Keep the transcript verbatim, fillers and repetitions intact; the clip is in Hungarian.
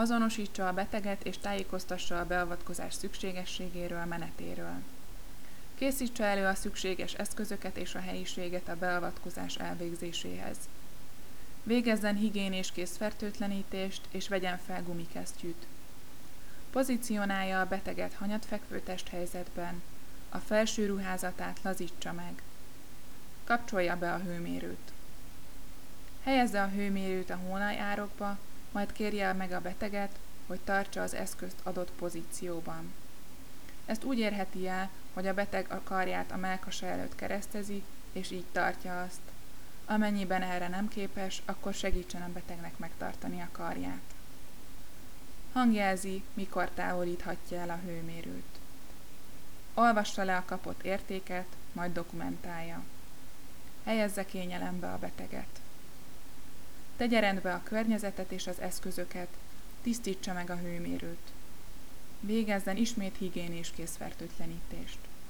Azonosítsa a beteget és tájékoztassa a beavatkozás szükségességéről, menetéről. Készítse elő a szükséges eszközöket és a helyiséget a beavatkozás elvégzéséhez. Végezzen higiénés kézfertőtlenítést és vegyen fel gumikesztyűt. Pozícionálja a beteget hanyatfekvő testhelyzetben, a felső ruházatát lazítsa meg. Kapcsolja be a hőmérőt. Helyezze a hőmérőt a hónajárokba, majd kérje meg a beteget, hogy tartsa az eszközt adott pozícióban. Ezt úgy érheti el, hogy a beteg a karját a mellkasa előtt keresztezi, és így tartja azt. Amennyiben erre nem képes, akkor segítsen a betegnek megtartani a karját. Hangjelzi, mikor távolíthatja el a hőmérőt. Olvassa le a kapott értéket, majd dokumentálja. Helyezze kényelembe a beteget. Tegye rendbe a környezetet és az eszközöket, tisztítsa meg a hőmérőt. Végezzen ismét higiénés kézfertőtlenítést.